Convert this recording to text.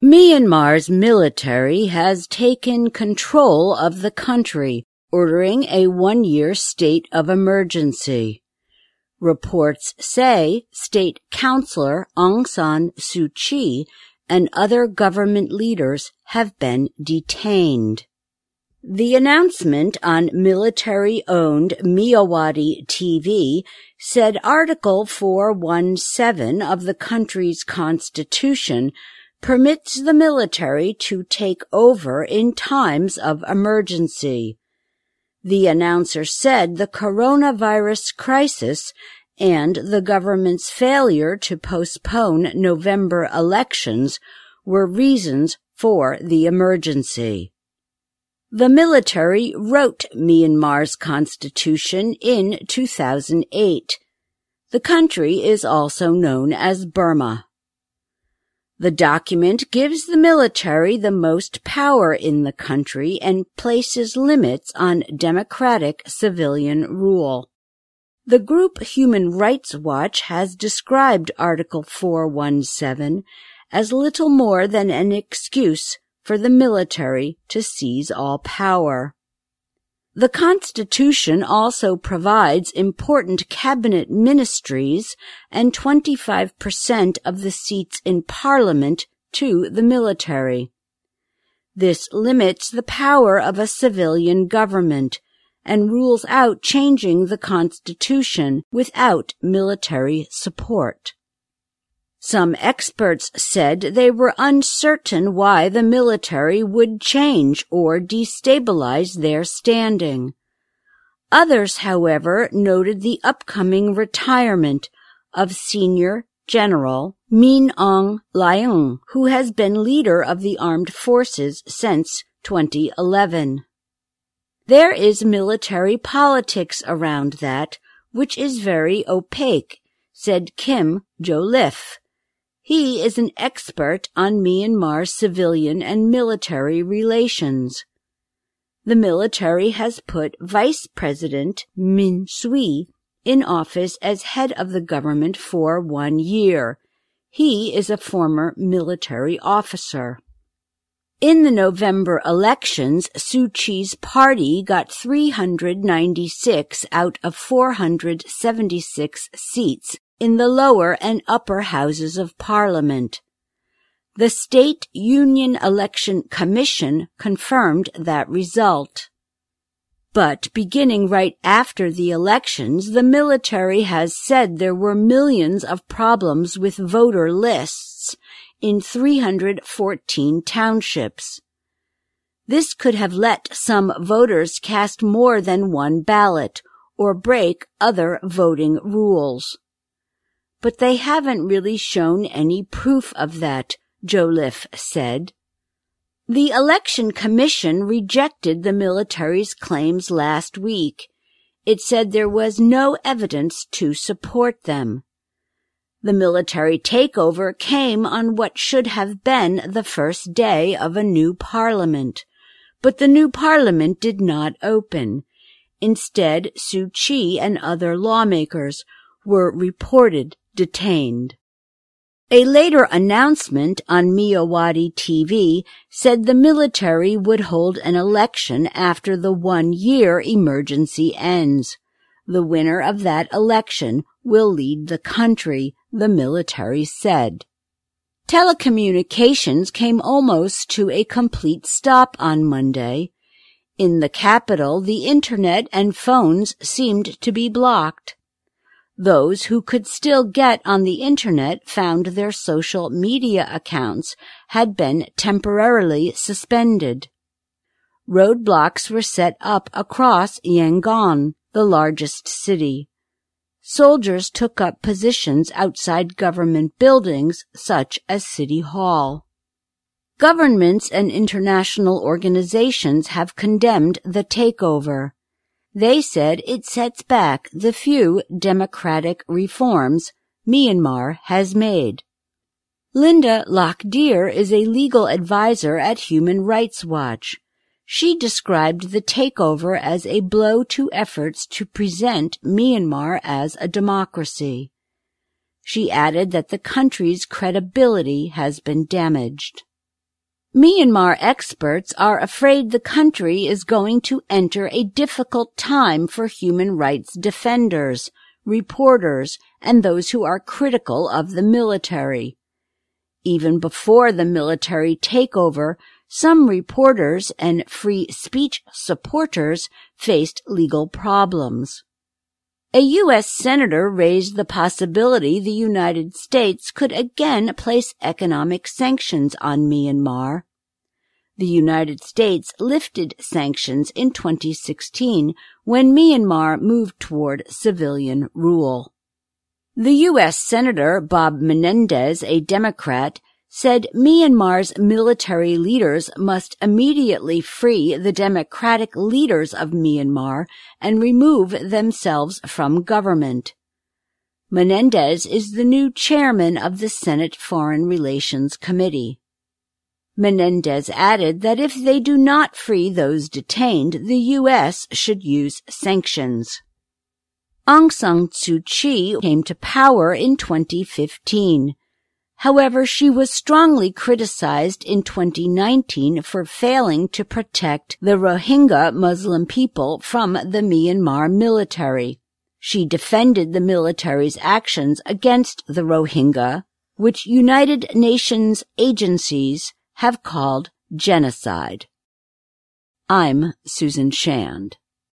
Myanmar's military has taken control of the country, ordering a one-year state of emergency. Reports say State Councillor Aung San Suu Kyi and other government leaders have been detained. The announcement on military-owned Myawaddy TV said Article 417 of the country's constitution permits the military to take over in times of emergency. The announcer said the coronavirus crisis and the government's failure to postpone November elections were reasons for the emergency. The military wrote Myanmar's constitution in 2008. The country is also known as Burma. The document gives the military the most power in the country and places limits on democratic civilian rule. The group Human Rights Watch has described Article 417 as little more than an excuse for the military to seize all power. The Constitution also provides important cabinet ministries and 25% of the seats in Parliament to the military. This limits the power of a civilian government and rules out changing the Constitution without military support. Some experts said they were uncertain why the military would change or destabilize their standing. Others, however, noted the upcoming retirement of Senior General Min Aung Hlaing, who has been leader of the armed forces since 2011. There is military politics around that, which is very opaque, said Kim Jo-lif. He is an expert on Myanmar's civilian and military relations. The military has put Vice President Min Sui in office as head of the government for 1 year. He is a former military officer. In the November elections, Suu Kyi's party got 396 out of 476 seats in the lower and upper houses of Parliament. The State Union Election Commission confirmed that result. But beginning right after the elections, the military has said there were millions of problems with voter lists in 314 townships. This could have let some voters cast more than one ballot or break other voting rules. But they haven't really shown any proof of that, Jo-lif said. The Election Commission rejected the military's claims last week. It said there was no evidence to support them. The military takeover came on what should have been the first day of a new parliament, but the new parliament did not open. Instead, Suu Kyi and other lawmakers were reported detained. A later announcement on Myawaddy TV said the military would hold an election after the 1-year emergency ends. The winner of that election will lead the country, the military said. Telecommunications came almost to a complete stop on Monday. In the capital, the internet and phones seemed to be blocked. Those who could still get on the internet found their social media accounts had been temporarily suspended. Roadblocks were set up across Yangon, the largest city. Soldiers took up positions outside government buildings such as City Hall. Governments and international organizations have condemned the takeover. They said it sets back the few democratic reforms Myanmar has made. Linda Lockdeer is a legal advisor at Human Rights Watch. She described the takeover as a blow to efforts to present Myanmar as a democracy. She added that the country's credibility has been damaged. Myanmar experts are afraid the country is going to enter a difficult time for human rights defenders, reporters, and those who are critical of the military. Even before the military takeover, some reporters and free speech supporters faced legal problems. A U.S. senator raised the possibility the United States could again place economic sanctions on Myanmar. The United States lifted sanctions in 2016 when Myanmar moved toward civilian rule. The U.S. Senator Bob Menendez, a Democrat, said Myanmar's military leaders must immediately free the democratic leaders of Myanmar and remove themselves from government. Menendez is the new chairman of the Senate Foreign Relations Committee. Menendez added that if they do not free those detained, the U.S. should use sanctions. Aung San Suu Kyi came to power in 2015. However, she was strongly criticized in 2019 for failing to protect the Rohingya Muslim people from the Myanmar military. She defended the military's actions against the Rohingya, which United Nations agencies have called genocide. I'm Susan Shand.